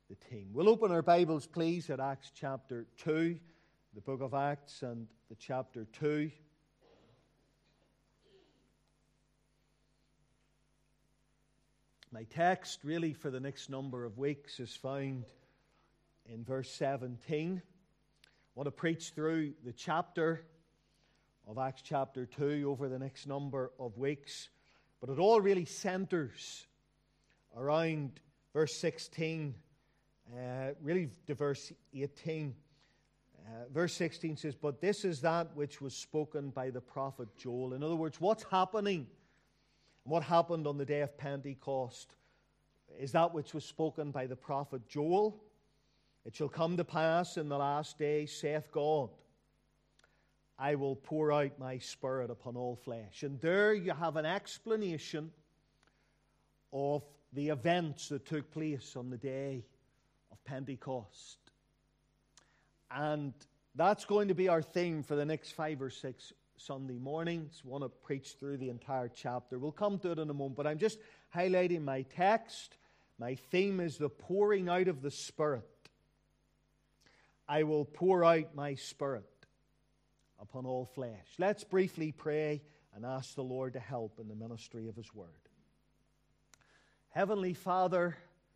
the team. We'll open our Bibles, please, at Acts chapter 2, the book of Acts and the chapter 2. My text, really, for the next number of weeks is found in verse 17. I want to preach through the chapter of Acts chapter 2 over the next number of weeks, but it all really centers around verse 16, really to verse 18. Verse 16 says, "But this is that which was spoken by the prophet Joel." In other words, what's happening, what happened on the day of Pentecost, is that which was spoken by the prophet Joel. "It shall come to pass in the last days, saith God, I will pour out my Spirit upon all flesh." And there you have an explanation of the events that took place on the day of Pentecost. And that's going to be our theme for the next 5 or 6 Sunday mornings. I want to preach through the entire chapter. We'll come to it in a moment, but I'm just highlighting my text. My theme is the pouring out of the Spirit. I will pour out my Spirit upon all flesh. Let's briefly pray and ask the Lord to help in the ministry of His Word. Heavenly Father,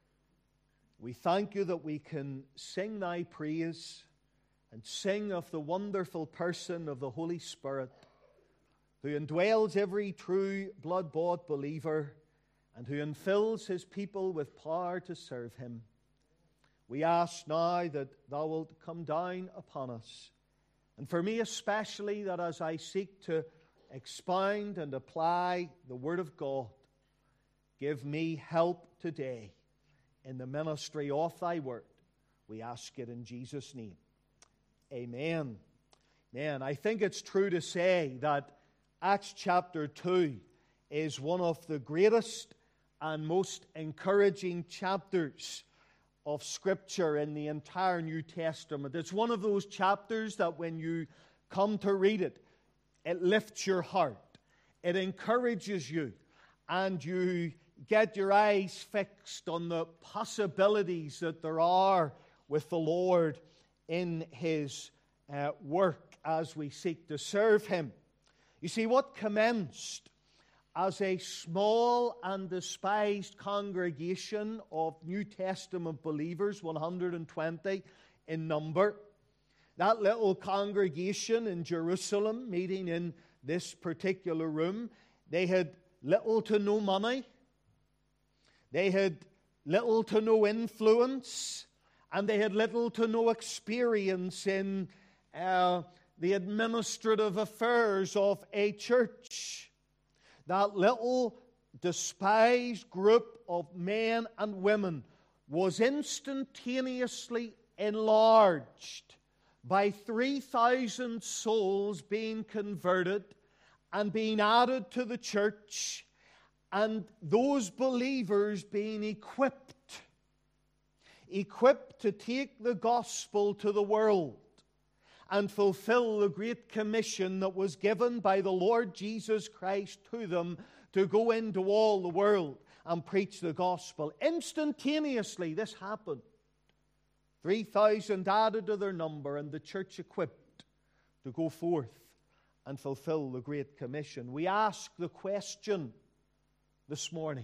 we thank You that we can sing Thy praise and sing of the wonderful person of the Holy Spirit who indwells every true blood-bought believer and who infills His people with power to serve Him. We ask now that Thou wilt come down upon us, and for me especially, that as I seek to expound and apply the Word of God, give me help today in the ministry of Thy Word. We ask it in Jesus' name. Amen. Man, I think it's true to say that Acts chapter 2 is one of the greatest and most encouraging chapters of Scripture in the entire New Testament. It's one of those chapters that when you come to read it, it lifts your heart. It encourages you, and you get your eyes fixed on the possibilities that there are with the Lord in His work as we seek to serve Him. You see, what commenced as a small and despised congregation of New Testament believers, 120 in number, that little congregation in Jerusalem meeting in this particular room, they had little to no money, they had little to no influence, and they had little to no experience in the administrative affairs of a church. That little despised group of men and women was instantaneously enlarged by 3,000 souls being converted and being added to the church, and those believers being equipped to take the gospel to the world and fulfill the great commission that was given by the Lord Jesus Christ to them to go into all the world and preach the gospel. Instantaneously, this happened. 3,000 added to their number, and the church equipped to go forth and fulfill the great commission. We ask the question this morning: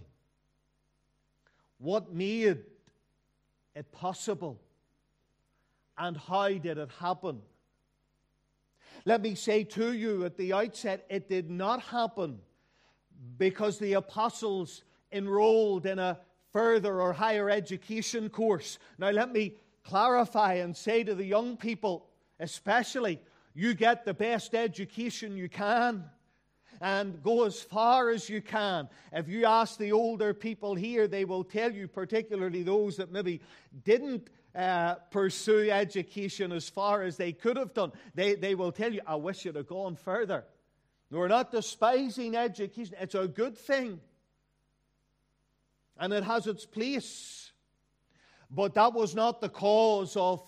what made it possible, and how did it happen? Let me say to you at the outset, it did not happen because the apostles enrolled in a further or higher education course. Now let me clarify and say to the young people especially, you get the best education you can and go as far as you can. If you ask the older people here, they will tell you, particularly those that maybe didn't pursue education as far as they could have done, they will tell you, I wish you'd have gone further. We're not despising education. It's a good thing, and it has its place. But that was not the cause of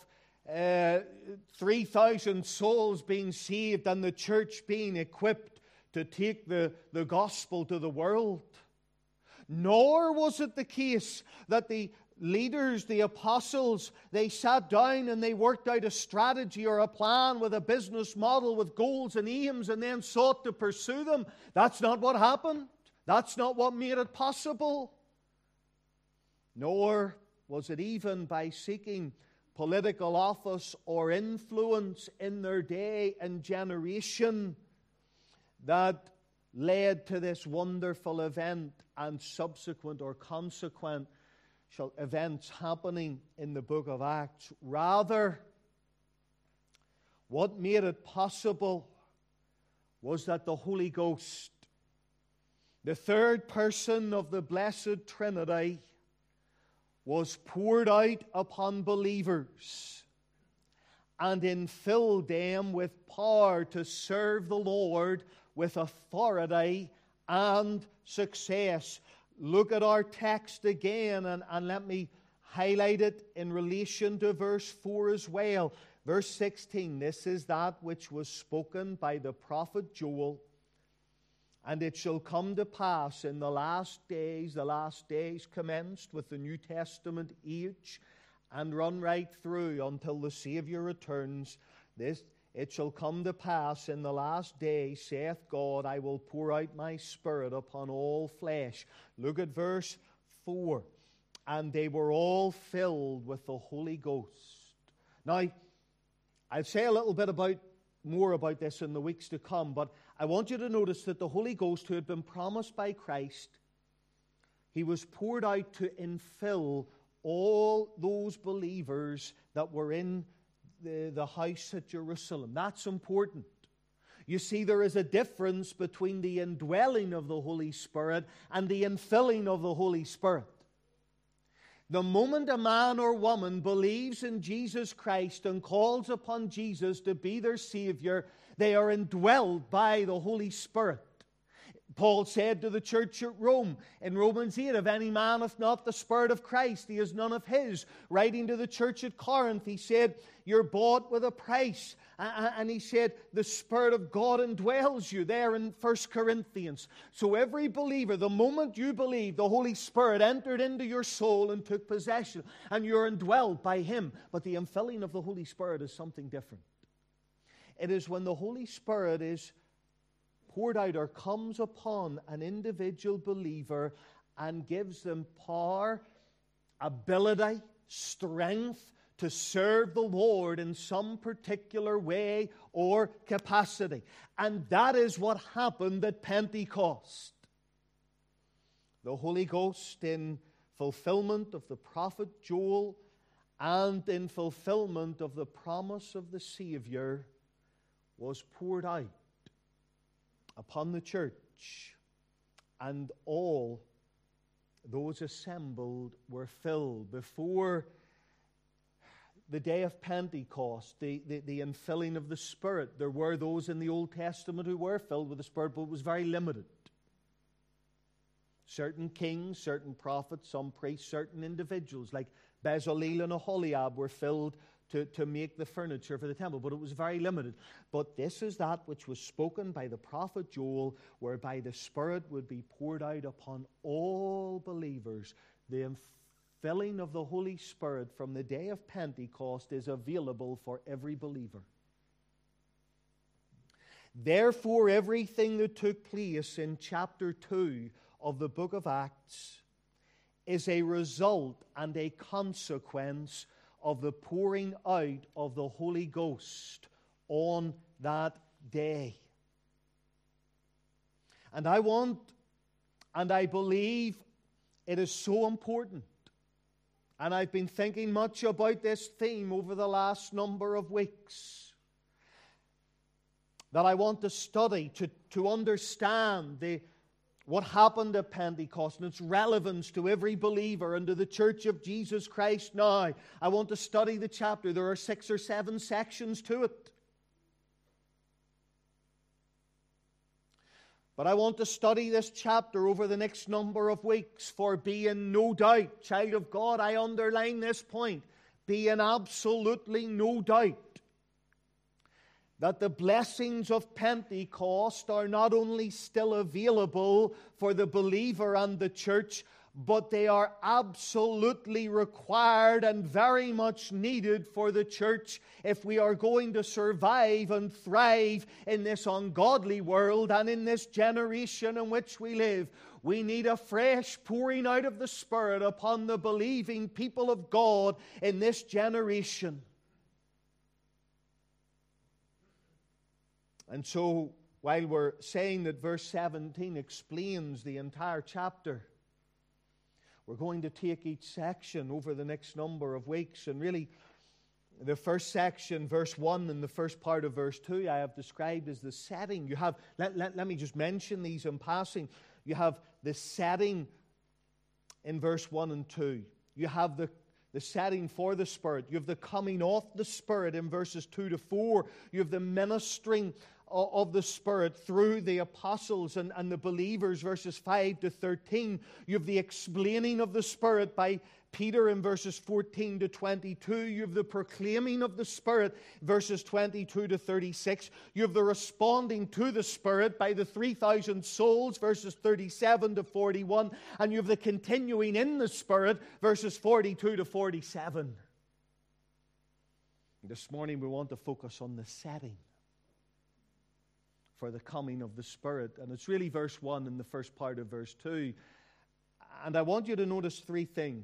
3,000 souls being saved and the church being equipped to take the gospel to the world. Nor was it the case that the leaders, the apostles, they sat down and they worked out a strategy or a plan with a business model with goals and aims and then sought to pursue them. That's not what happened. That's not what made it possible. Nor was it even by seeking political office or influence in their day and generation that led to this wonderful event and subsequent or consequent events happening in the book of Acts. Rather, what made it possible was that the Holy Ghost, the third person of the Blessed Trinity, was poured out upon believers and infilled them with power to serve the Lord with authority and success. Look at our text again and let me highlight it in relation to verse 4 as well. Verse 16, this is that which was spoken by the prophet Joel. And it shall come to pass in the last days commenced with the New Testament age and run right through until the Savior returns. It shall come to pass in the last days, saith God, I will pour out my Spirit upon all flesh. Look at verse 4. And they were all filled with the Holy Ghost. Now, I'll say a little bit more about this in the weeks to come, but I want you to notice that the Holy Ghost, who had been promised by Christ, He was poured out to infill all those believers that were in the house at Jerusalem. That's important. You see, there is a difference between the indwelling of the Holy Spirit and the infilling of the Holy Spirit. The moment a man or woman believes in Jesus Christ and calls upon Jesus to be their Savior, they are indwelled by the Holy Spirit. Paul said to the church at Rome in Romans 8, if any man hath not the Spirit of Christ, he is none of his. Writing to the church at Corinth, he said, you're bought with a price. And he said, the Spirit of God indwells you there in 1 Corinthians. So every believer, the moment you believe, the Holy Spirit entered into your soul and took possession, and you're indwelled by Him. But the infilling of the Holy Spirit is something different. It is when the Holy Spirit is poured out or comes upon an individual believer and gives them power, ability, strength to serve the Lord in some particular way or capacity. And that is what happened at Pentecost. The Holy Ghost, in fulfillment of the prophet Joel and in fulfillment of the promise of the Savior, was poured out upon the church, and all those assembled were filled. Before the day of Pentecost, the infilling of the Spirit, there were those in the Old Testament who were filled with the Spirit, but it was very limited. Certain kings, certain prophets, some priests, certain individuals like Bezalel and Aholiab were filled to make the furniture for the temple, but it was very limited. But this is that which was spoken by the prophet Joel, whereby the Spirit would be poured out upon all believers. The infilling of the Holy Spirit from the day of Pentecost is available for every believer. Therefore, everything that took place in chapter 2 of the book of Acts is a result and a consequence of the pouring out of the Holy Ghost on that day. And I want, and I believe it is so important, and I've been thinking much about this theme over the last number of weeks, that I want to study, to understand what happened at Pentecost and its relevance to every believer and to the Church of Jesus Christ now. I want to study the chapter. There are 6 or 7 sections to it. But I want to study this chapter over the next number of weeks, for be in no doubt, child of God, I underline this point, be in absolutely no doubt that the blessings of Pentecost are not only still available for the believer and the church, but they are absolutely required and very much needed for the church if we are going to survive and thrive in this ungodly world and in this generation in which we live. We need a fresh pouring out of the Spirit upon the believing people of God in this generation. And so, while we're saying that verse 17 explains the entire chapter, we're going to take each section over the next number of weeks. And really, the first section, verse 1 and the first part of verse 2, I have described as the setting. You have, let me just mention these in passing. You have the setting in verse 1 and 2. You have the setting for the Spirit. You have the coming of the Spirit in verses 2 to 4. You have the ministering of the Spirit through the apostles and the believers, verses 5 to 13. You have the explaining of the Spirit by Peter in verses 14 to 22. You have the proclaiming of the Spirit, verses 22 to 36. You have the responding to the Spirit by the 3,000 souls, verses 37 to 41. And you have the continuing in the Spirit, verses 42 to 47. This morning we want to focus on the setting for the coming of the Spirit. And it's really verse 1 and the first part of verse 2. And I want you to notice three things.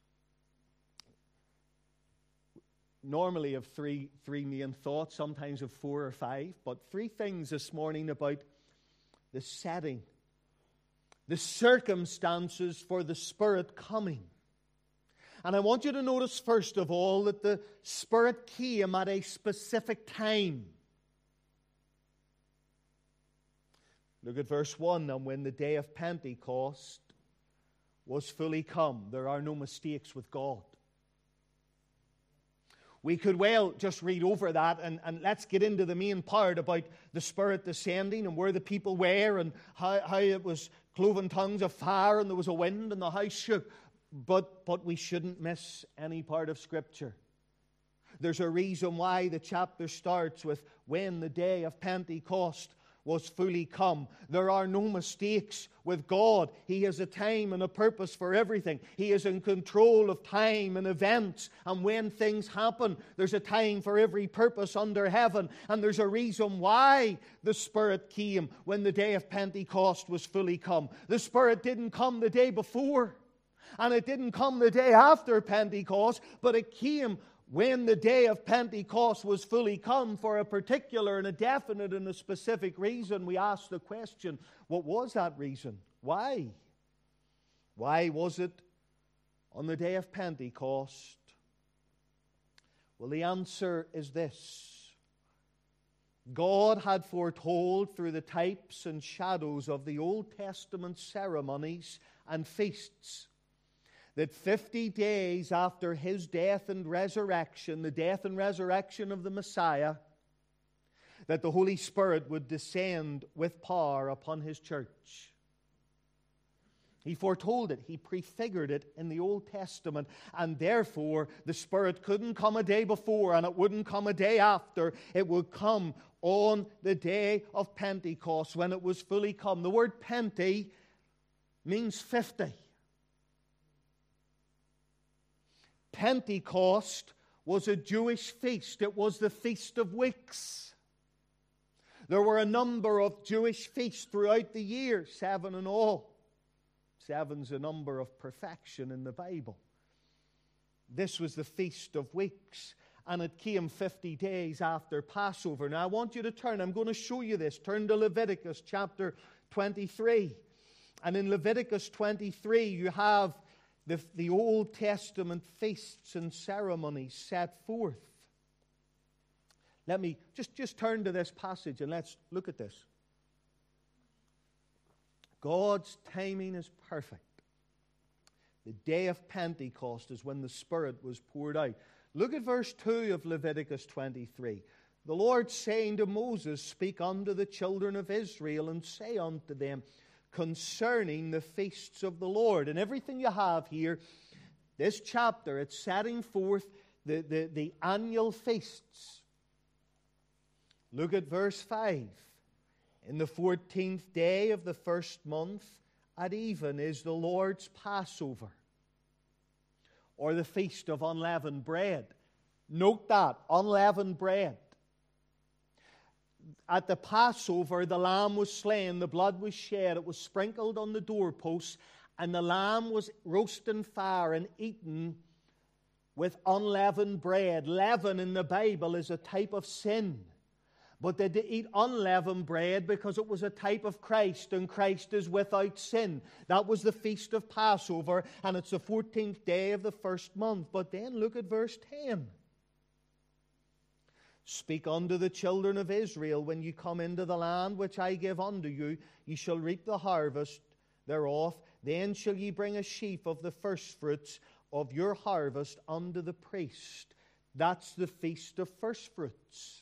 Normally of three main thoughts, sometimes of 4 or 5, but three things this morning about the setting, the circumstances for the Spirit coming. And I want you to notice first of all that the Spirit came at a specific time. Look at verse 1. And when the day of Pentecost was fully come. There are no mistakes with God. We could well just read over that and let's get into the main part about the Spirit descending and where the people were and how it was cloven tongues of fire and there was a wind and the house shook. But we shouldn't miss any part of Scripture. There's a reason why the chapter starts with when the day of Pentecost was fully come. There are no mistakes with God. He has a time and a purpose for everything. He is in control of time and events. And when things happen, there's a time for every purpose under heaven. And there's a reason why the Spirit came when the day of Pentecost was fully come. The Spirit didn't come the day before. And it didn't come the day after Pentecost. But it came when the day of Pentecost was fully come for a particular and a definite and a specific reason. We ask the question, what was that reason? Why? Why was it on the day of Pentecost? Well, the answer is this. God had foretold through the types and shadows of the Old Testament ceremonies and feasts that 50 days after His death and resurrection, the death and resurrection of the Messiah, that the Holy Spirit would descend with power upon His church. He foretold it. He prefigured it in the Old Testament. And therefore, the Spirit couldn't come a day before and it wouldn't come a day after. It would come on the day of Pentecost when it was fully come. The word Pente means 50. Pentecost was a Jewish feast. It was the Feast of Weeks. There were a number of Jewish feasts throughout the year, 7 in all. 7's a number of perfection in the Bible. This was the Feast of Weeks, and it came 50 days after Passover. Now I want you to turn, I'm going to show you this. Turn to Leviticus chapter 23. And in Leviticus 23 you have the Old Testament feasts and ceremonies set forth. Let me just turn to this passage and let's look at this. God's timing is perfect. The day of Pentecost is when the Spirit was poured out. Look at verse 2 of Leviticus 23. The Lord saying to Moses, "Speak unto the children of Israel, and say unto them, concerning the feasts of the Lord." And everything you have here, this chapter, it's setting forth the annual feasts. Look at verse 5. In the 14th day of the first month, at even is the Lord's Passover, or the Feast of Unleavened Bread. Note that, unleavened bread. At the Passover, the lamb was slain, the blood was shed, it was sprinkled on the doorposts, and the lamb was roasted in fire and eaten with unleavened bread. Leaven in the Bible is a type of sin. But they did eat unleavened bread because it was a type of Christ, and Christ is without sin. That was the Feast of Passover, and it's the 14th day of the first month. But then look at verse 10. Speak unto the children of Israel, when you come into the land which I give unto you, ye shall reap the harvest thereof. Then shall ye bring a sheaf of the firstfruits of your harvest unto the priest. That's the Feast of Firstfruits.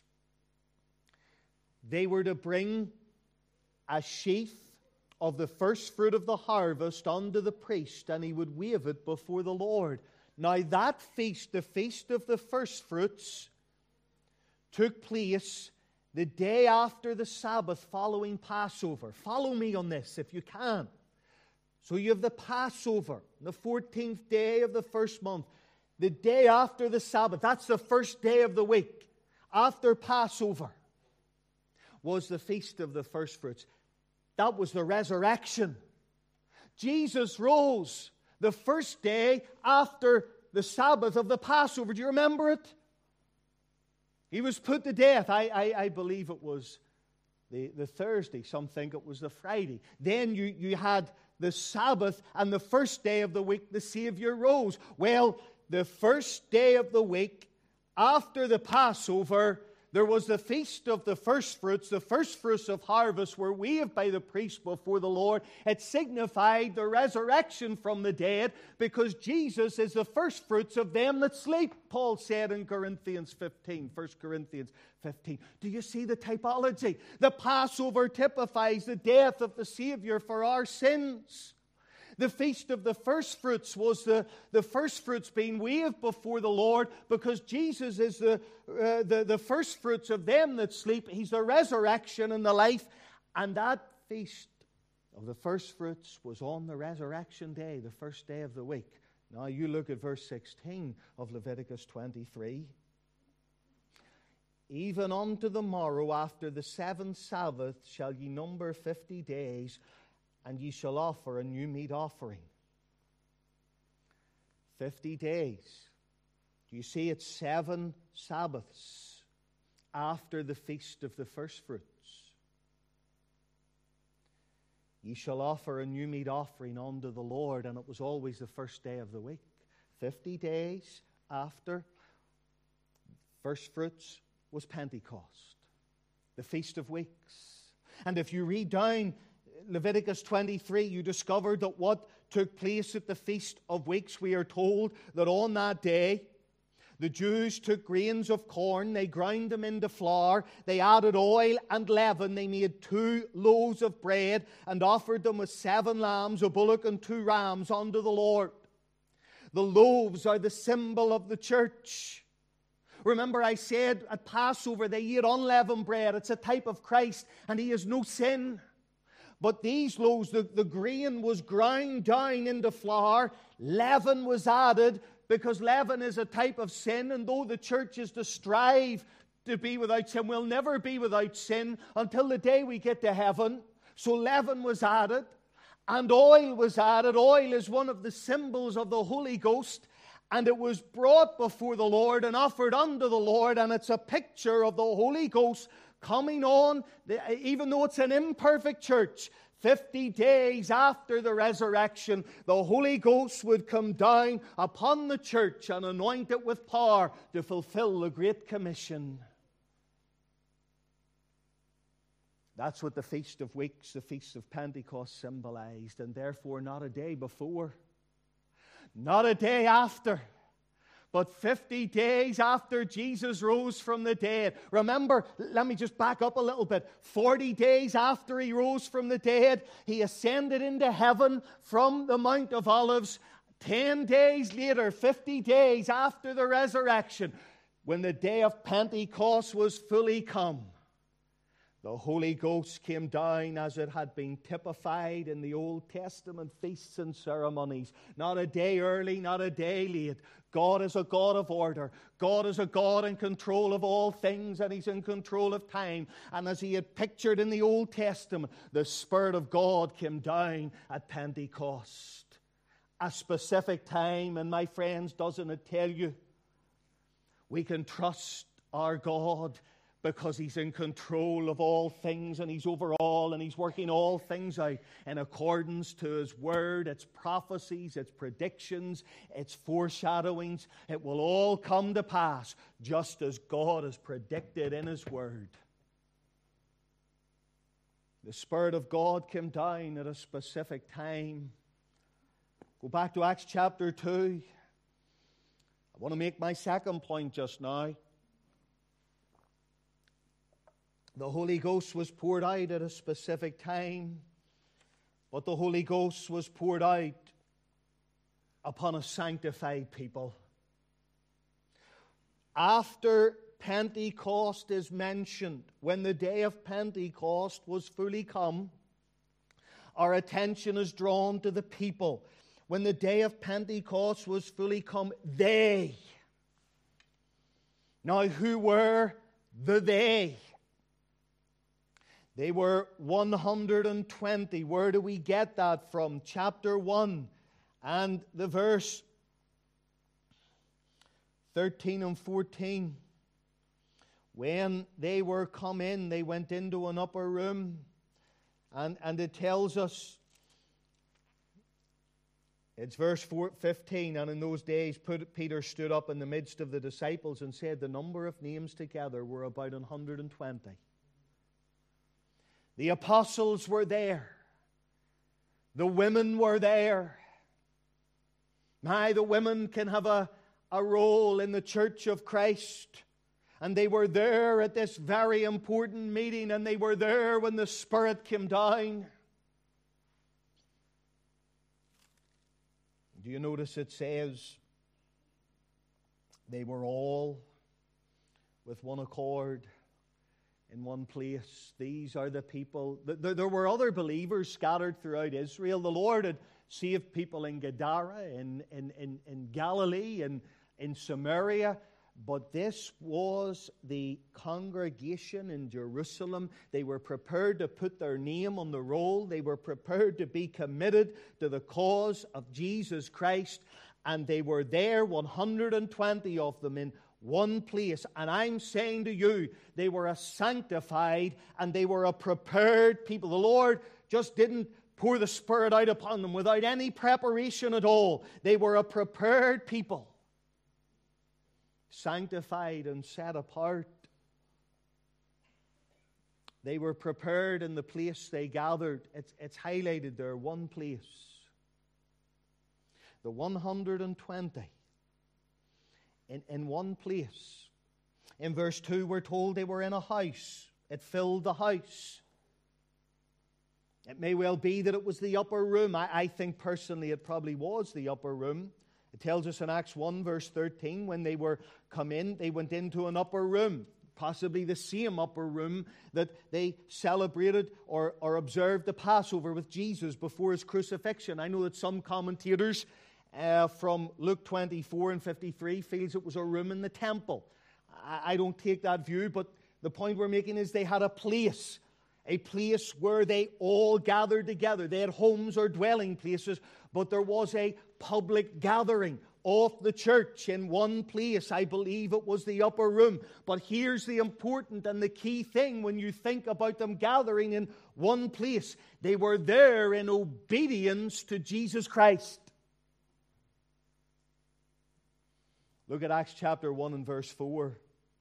They were to bring a sheaf of the first fruit of the harvest unto the priest, and he would wave it before the Lord. Now that feast, the Feast of the Firstfruits, took place the day after the Sabbath following Passover. Follow me on this if you can. So you have the Passover, the 14th day of the first month. The day after the Sabbath, that's the first day of the week, after Passover, was the Feast of the Firstfruits. That was the resurrection. Jesus rose the first day after the Sabbath of the Passover. Do you remember it? He was put to death. I believe it was the Thursday. Some think it was the Friday. Then you had the Sabbath, and the first day of the week, the Savior rose. Well, the first day of the week, after the Passover, there was the Feast of the Firstfruits. The firstfruits of harvest were waved by the priest before the Lord. It signified the resurrection from the dead, because Jesus is the firstfruits of them that sleep, Paul said in Corinthians 15, 1 Corinthians 15. Do you see the typology? The Passover typifies the death of the Savior for our sins. The Feast of the Firstfruits was the firstfruits being waved before the Lord, because Jesus is the firstfruits of them that sleep. He's the resurrection and the life. And that Feast of the Firstfruits was on the resurrection day, the first day of the week. Now you look at verse 16 of Leviticus 23. Even unto the morrow after the seventh Sabbath shall ye number 50 days, and ye shall offer a new meat offering. 50 days. Do you see, it's 7 Sabbaths after the Feast of the Firstfruits. Ye shall offer a new meat offering unto the Lord, and it was always the first day of the week. 50 days after Firstfruits was Pentecost, the Feast of Weeks. And if you read down Leviticus 23, you discover that what took place at the Feast of Weeks, we are told that on that day, the Jews took grains of corn, they ground them into flour, they added oil and leaven, they made 2 loaves of bread, and offered them with 7 lambs, a bullock and 2 rams unto the Lord. The loaves are the symbol of the church. Remember, I said at Passover they ate unleavened bread. It's a type of Christ, and He has no sin. But these loaves, the grain was ground down into flour. Leaven was added, because leaven is a type of sin. And though the church is to strive to be without sin, we'll never be without sin until the day we get to heaven. So leaven was added, and oil was added. Oil is one of the symbols of the Holy Ghost. And it was brought before the Lord and offered unto the Lord. And it's a picture of the Holy Ghost coming on, even though it's an imperfect church. 50 days after the resurrection, the Holy Ghost would come down upon the church and anoint it with power to fulfill the Great Commission. That's what the Feast of Weeks, the Feast of Pentecost symbolized. And therefore, not a day before, not a day after, but 50 days after Jesus rose from the dead. Remember, let me just back up a little bit. 40 days after He rose from the dead, He ascended into heaven from the Mount of Olives. 10 days later, 50 days after the resurrection, when the day of Pentecost was fully come, The Holy Ghost came down as it had been typified in the Old Testament feasts and ceremonies. Not a day early, not a day late. God is a God of order. God is a God in control of all things, and He's in control of time. And as He had pictured in the Old Testament, the Spirit of God came down at Pentecost. A specific time, and my friends, doesn't it tell you? We can trust our God because He's in control of all things, and He's over all, and He's working all things out in accordance to His Word, its prophecies, its predictions, its foreshadowings. It will all come to pass just as God has predicted in His Word. The Spirit of God came down at a specific time. Go back to Acts chapter 2. I want to make my second point just now. The Holy Ghost was poured out at a specific time, but the Holy Ghost was poured out upon a sanctified people. After Pentecost is mentioned, when the day of Pentecost was fully come, our attention is drawn to the people. When the day of Pentecost was fully come, they. Now, who were the they? They were 120. Where do we get that from? Chapter 1 and the verse 13 and 14. When they were come in, they went into an upper room. And it tells us, it's verse 15, and in those days Peter stood up in the midst of the disciples and said, the number of names together were about 120. The apostles were there. The women were there. Now, the women can have a role in the church of Christ. And they were there at this very important meeting, and they were there when the Spirit came down. Do you notice it says they were all with one accord in one place? These are the people. There were other believers scattered throughout Israel. The Lord had saved people in Gadara, in Galilee, and in Samaria. But this was the congregation in Jerusalem. They were prepared to put their name on the roll. They were prepared to be committed to the cause of Jesus Christ. And they were there, 120 of them, in one place. And I'm saying to you, they were a sanctified and they were a prepared people. The Lord just didn't pour the Spirit out upon them without any preparation at all. They were a prepared people. Sanctified and set apart. They were prepared in the place they gathered. It's highlighted there, one place. The 120 in one place. In verse 2 we're told they were in a house. It filled the house. It may well be that it was the upper room. I think personally it probably was the upper room. It tells us in Acts 1 verse 13, when they were come in, they went into an upper room, possibly the same upper room that they celebrated or observed the Passover with Jesus before His crucifixion. I know that some commentators from Luke 24 and 53 feels it was a room in the temple. I don't take that view, but the point we're making is they had a place where they all gathered together. They had homes or dwelling places, but there was a public gathering of the church in one place. I believe it was the upper room. But here's the important and the key thing when you think about them gathering in one place. They were there in obedience to Jesus Christ. Look at Acts chapter 1 and verse 4.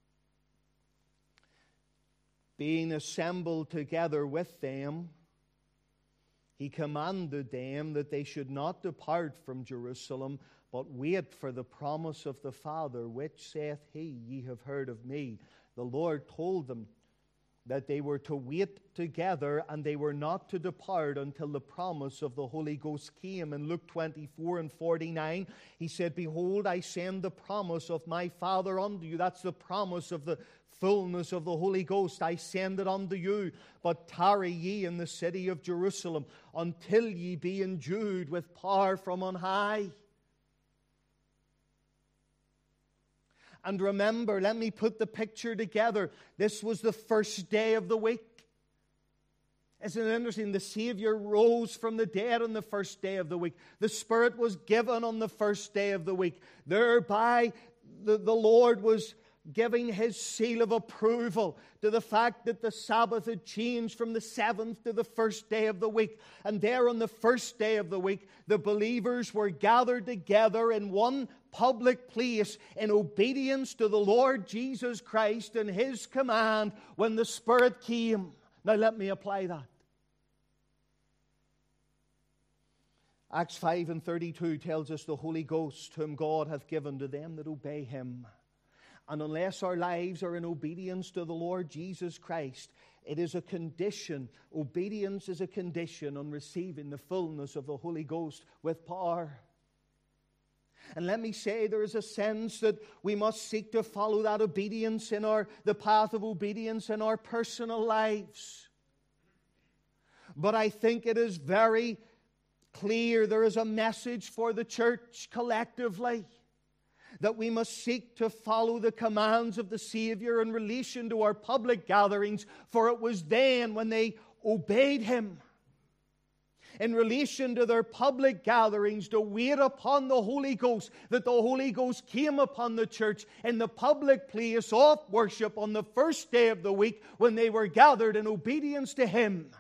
Being assembled together with them, He commanded them that they should not depart from Jerusalem, but wait for the promise of the Father, which saith He, ye have heard of me. The Lord told them that they were to wait together, and they were not to depart until the promise of the Holy Ghost came. In Luke 24 and 49, He said, behold, I send the promise of my Father unto you. That's the promise of the fullness of the Holy Ghost I send it unto you, but tarry ye in the city of Jerusalem until ye be endued with power from on high. And remember, let me put the picture together. This was the first day of the week. Isn't it interesting? The Savior rose from the dead on the first day of the week. The Spirit was given on the first day of the week. Thereby, the Lord was giving His seal of approval to the fact that the Sabbath had changed from the seventh to the first day of the week. And there on the first day of the week, the believers were gathered together in one public place in obedience to the Lord Jesus Christ and His command when the Spirit came. Now let me apply that. Acts 5:32 tells us the Holy Ghost whom God hath given to them that obey Him. And unless our lives are in obedience to the Lord Jesus Christ, it is a condition. Obedience is a condition on receiving the fullness of the Holy Ghost with power. And let me say, there is a sense that we must seek to follow that obedience in the path of obedience in our personal lives. But I think it is very clear there is a message for the church collectively that we must seek to follow the commands of the Savior in relation to our public gatherings, for it was then when they obeyed Him. In relation to their public gatherings, to wait upon the Holy Ghost, that the Holy Ghost came upon the church in the public place of worship on the first day of the week when they were gathered in obedience to Him.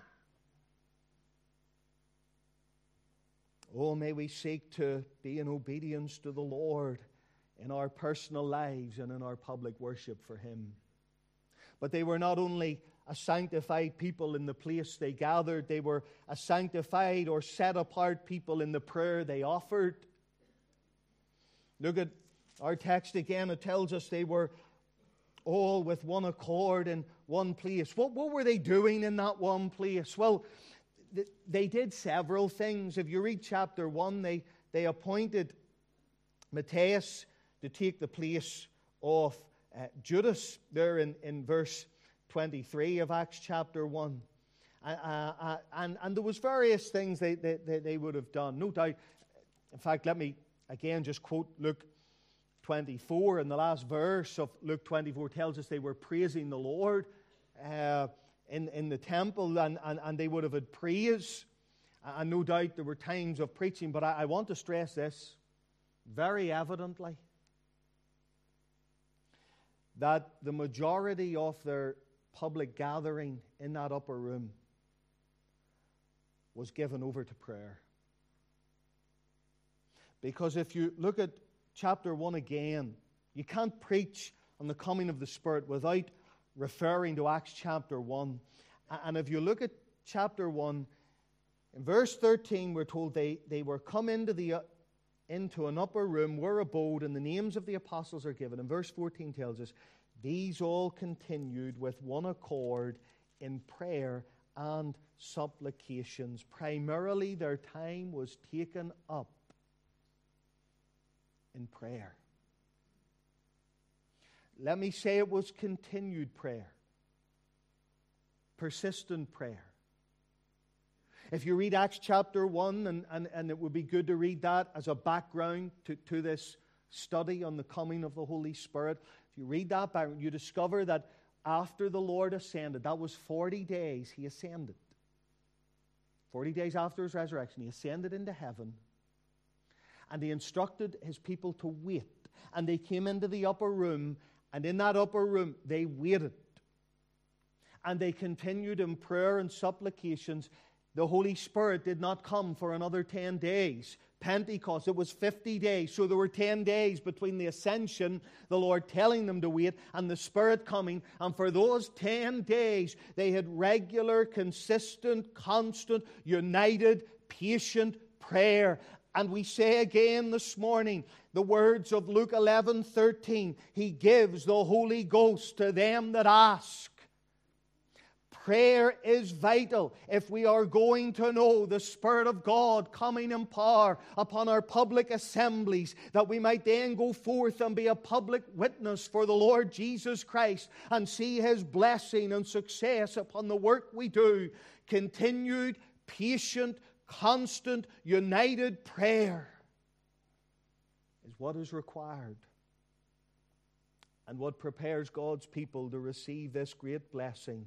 Oh, may we seek to be in obedience to the Lord in our personal lives and in our public worship for Him. But they were not only a sanctified people in the place they gathered, they were a sanctified or set apart people in the prayer they offered. Look at our text again. It tells us they were all with one accord in one place. What were they doing in that one place? Well, they did several things. If you read chapter 1, they appointed Matthias to take the place of Judas there in verse 23 of Acts chapter 1. And there was various things they would have done. No doubt. In fact, let me again just quote Luke 24. In the last verse of Luke 24 tells us they were praising the Lord in the temple, and they would have had praise. And no doubt there were times of preaching, but I want to stress this very evidently, that the majority of their public gathering in that upper room was given over to prayer. Because if you look at chapter 1 again, you can't preach on the coming of the Spirit without referring to Acts chapter 1. And if you look at chapter 1, in verse 13 we're told they were come into an upper room where abode, and the names of the apostles are given. And verse 14 tells us, these all continued with one accord in prayer and supplications. Primarily their time was taken up in prayer. Let me say it was continued prayer. Persistent prayer. If you read Acts chapter 1, and it would be good to read that as a background to this study on the coming of the Holy Spirit. If you read that background, you discover that after the Lord ascended, that was 40 days He ascended. 40 days after His resurrection, He ascended into heaven. And He instructed His people to wait. And they came into the upper room, and in that upper room they waited. And they continued in prayer and supplications. The Holy Spirit did not come for another 10 days. Pentecost, it was 50 days. So there were 10 days between the ascension, the Lord telling them to wait, and the Spirit coming. And for those 10 days, they had regular, consistent, constant, united, patient prayer. And we say again this morning, the words of Luke 11:13, He gives the Holy Ghost to them that ask. Prayer is vital if we are going to know the Spirit of God coming in power upon our public assemblies, that we might then go forth and be a public witness for the Lord Jesus Christ and see His blessing and success upon the work we do. Continued, patient, constant, united prayer is what is required and what prepares God's people to receive this great blessing.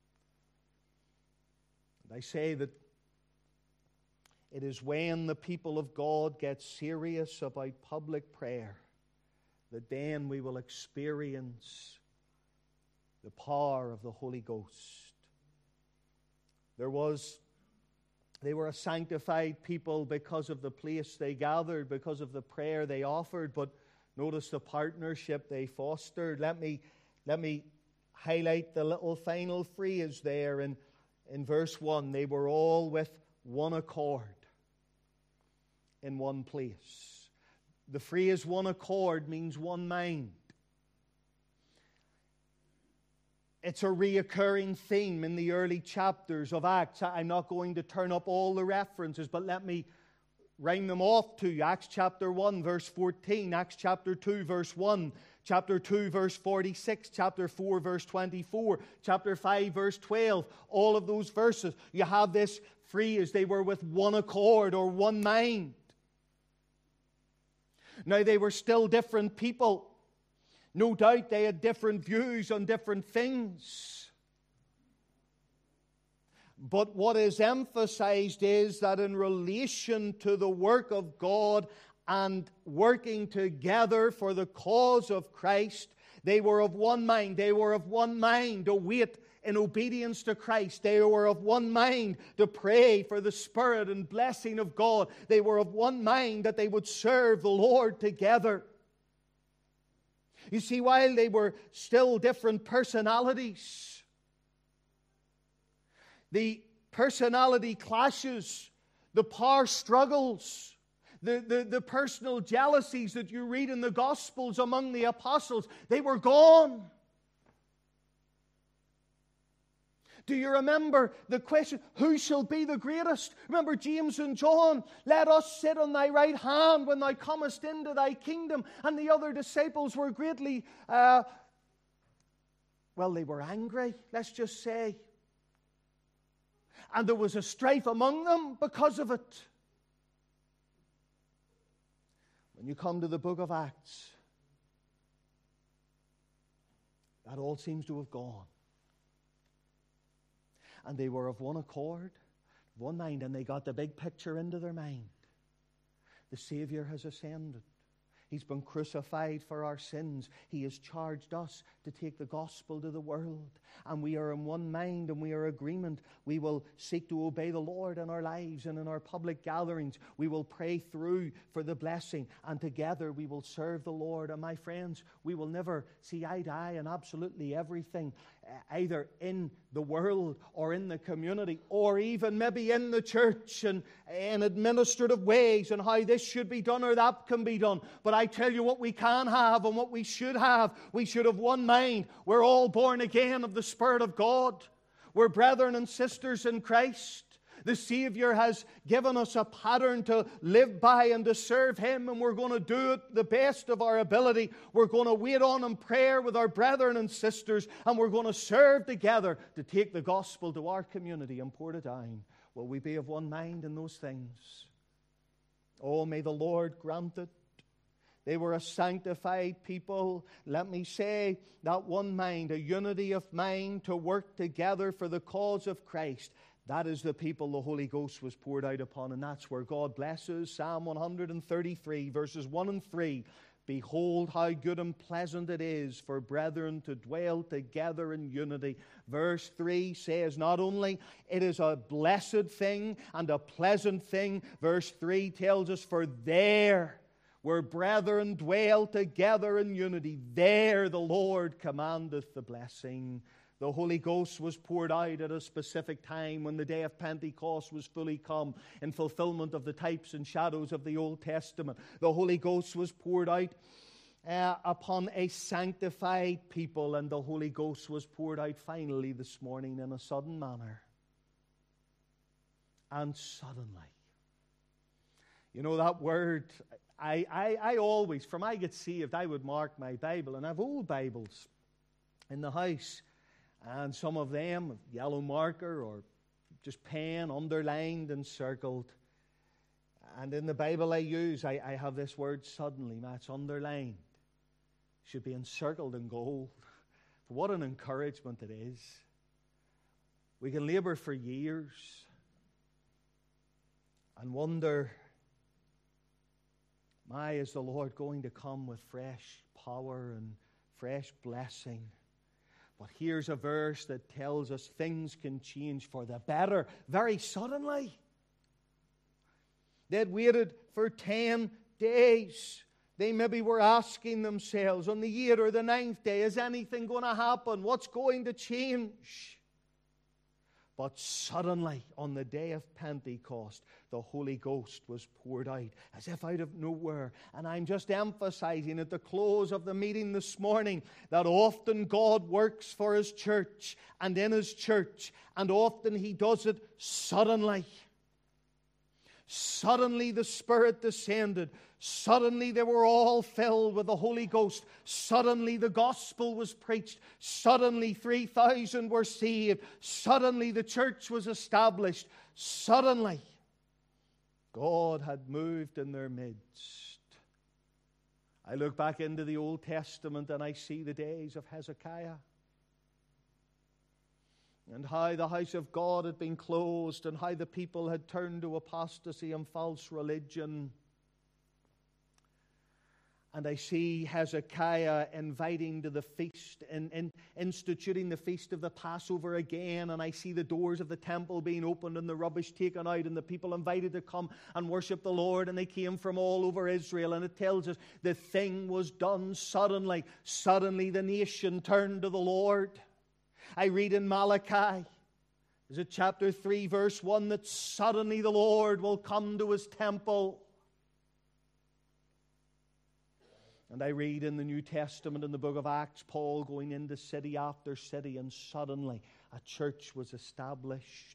I say that it is when the people of God get serious about public prayer that then we will experience the power of the Holy Ghost. They were a sanctified people because of the place they gathered, because of the prayer they offered, but notice the partnership they fostered. Let me highlight the little final phrase there in verse 1, they were all with one accord in one place. The phrase one accord means one mind. It's a reoccurring theme in the early chapters of Acts. I'm not going to turn up all the references, but let me rhyme them off to you. Acts chapter 1, verse 14. Acts chapter 2, verse 1. Chapter 2, verse 46, chapter 4, verse 24, chapter 5, verse 12, all of those verses, you have this phrase, they were with one accord or one mind. Now, they were still different people. No doubt they had different views on different things. But what is emphasized is that in relation to the work of God and working together for the cause of Christ, they were of one mind. They were of one mind to wait in obedience to Christ. They were of one mind to pray for the Spirit and blessing of God. They were of one mind that they would serve the Lord together. You see, while they were still different personalities, the personality clashes, the power struggles, the personal jealousies that you read in the Gospels among the apostles, they were gone. Do you remember the question, who shall be the greatest? Remember James and John, let us sit on thy right hand when thou comest into thy kingdom. And the other disciples were greatly, they were angry, let's just say. And there was a strife among them because of it. When you come to the book of Acts, that all seems to have gone. And they were of one accord, one mind, and they got the big picture into their mind. The Savior has ascended. He's been crucified for our sins. He has charged us to take the gospel to the world. And we are in one mind and we are in agreement. We will seek to obey the Lord in our lives and in our public gatherings. We will pray through for the blessing. And together we will serve the Lord. And my friends, we will never see eye to eye on absolutely everything, either in the world or in the community or even maybe in the church and in administrative ways and how this should be done or that can be done. But I tell you what we can have and what we should have. We should have one mind. We're all born again of the Spirit of God. We're brethren and sisters in Christ. The Savior has given us a pattern to live by and to serve Him, and we're going to do it the best of our ability. We're going to wait on in prayer with our brethren and sisters, and we're going to serve together to take the gospel to our community and pour it down. Will we be of one mind in those things? Oh, may the Lord grant it. They were a sanctified people. Let me say that one mind, a unity of mind to work together for the cause of Christ. That is the people the Holy Ghost was poured out upon, and that's where God blesses. Psalm 133, verses 1 and 3. Behold how good and pleasant it is for brethren to dwell together in unity. Verse 3 says not only it is a blessed thing and a pleasant thing. Verse 3 tells us, for there where brethren dwell together in unity, there the Lord commandeth the blessing. The Holy Ghost was poured out at a specific time when the day of Pentecost was fully come in fulfillment of the types and shadows of the Old Testament. The Holy Ghost was poured out upon a sanctified people, and the Holy Ghost was poured out finally this morning in a sudden manner. And suddenly. You know that word, I always, from I get saved, I would mark my Bible, and I have old Bibles in the house, and some of them with yellow marker or just pen, underlined and circled. And in the Bible I use, I have this word suddenly. That's underlined. Should be encircled in gold. What an encouragement it is. We can labor for years and wonder, is the Lord going to come with fresh power and fresh blessing? But here's a verse that tells us things can change for the better very suddenly. They'd waited for 10 days. They maybe were asking themselves on the 8th or the 9th day, is anything going to happen? What's going to change? But suddenly, on the day of Pentecost, the Holy Ghost was poured out as if out of nowhere. And I'm just emphasizing at the close of the meeting this morning that often God works for His church and in His church, and often He does it suddenly. Suddenly the Spirit descended. Suddenly they were all filled with the Holy Ghost. Suddenly the gospel was preached. Suddenly 3,000 were saved. Suddenly the church was established. Suddenly God had moved in their midst. I look back into the Old Testament and I see the days of Hezekiah, and how the house of God had been closed, and how the people had turned to apostasy and false religion. And I see Hezekiah inviting to the feast and instituting the feast of the Passover again. And I see the doors of the temple being opened and the rubbish taken out and the people invited to come and worship the Lord. And they came from all over Israel. And it tells us the thing was done suddenly. Suddenly the nation turned to the Lord. I read in Malachi, is it chapter 3, verse 1, that suddenly the Lord will come to His temple. And I read in the New Testament, in the book of Acts, Paul going into city after city, and suddenly a church was established.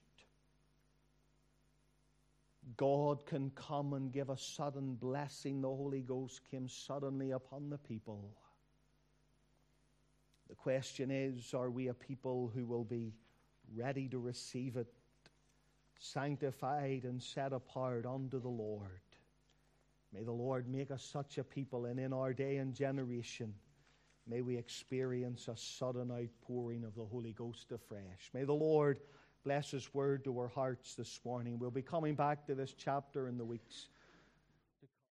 God can come and give a sudden blessing. The Holy Ghost came suddenly upon the people. The question is, are we a people who will be ready to receive it, sanctified and set apart unto the Lord? May the Lord make us such a people, and in our day and generation, may we experience a sudden outpouring of the Holy Ghost afresh. May the Lord bless His word to our hearts this morning. We'll be coming back to this chapter in the weeks